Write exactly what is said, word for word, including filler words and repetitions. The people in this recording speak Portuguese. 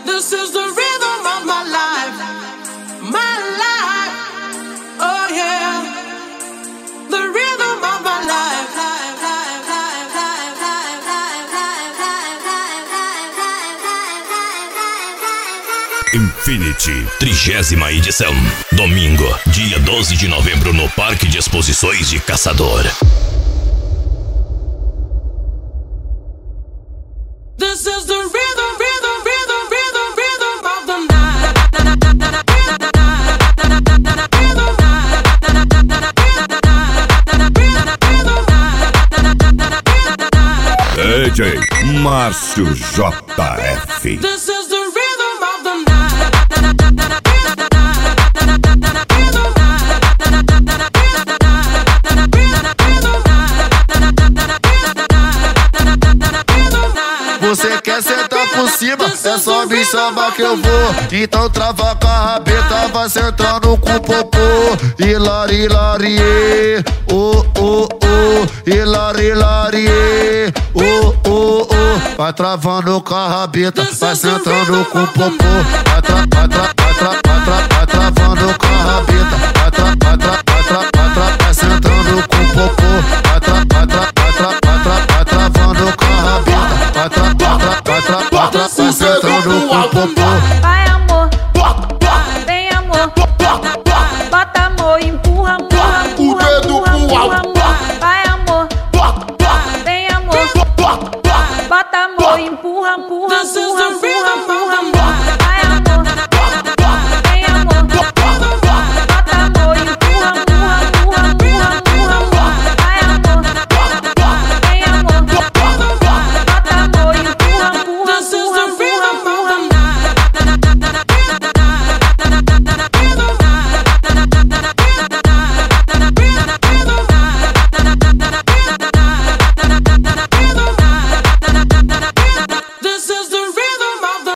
This is the rhythm of my life, my life. Oh yeah, the rhythm of my life. Infinity, trigésima edição. Domingo, dia doze de novembro, no Parque de Exposições de Caçador. This is the rhythm, rhythm, rhythm, rhythm, rhythm of the night. D J Márcio J F. This is the rhythm of the night. Você quer sentar por cima, é só me chamar que eu vou. Então trava com a rabeta, vai sentando com o popô. Hilari, hilari, oh, oh, oh. Hilari, hilari, oh, oh, oh. Vai travando com a rabeta, vai sentando com o popô. Vai, tra, vai, tra, vai, tra, vai, tra, vai travando com a rabeta. Vai, tra, vai, tra, vai, tra, vai, tra, vai sentando com o popô. Vai, tra, vai, tra, vai, tra, vai, tra, vai travando com a rabeta. Vai, tra, vai, tra, vai, tra, vai, tra, vai sentando com o popô.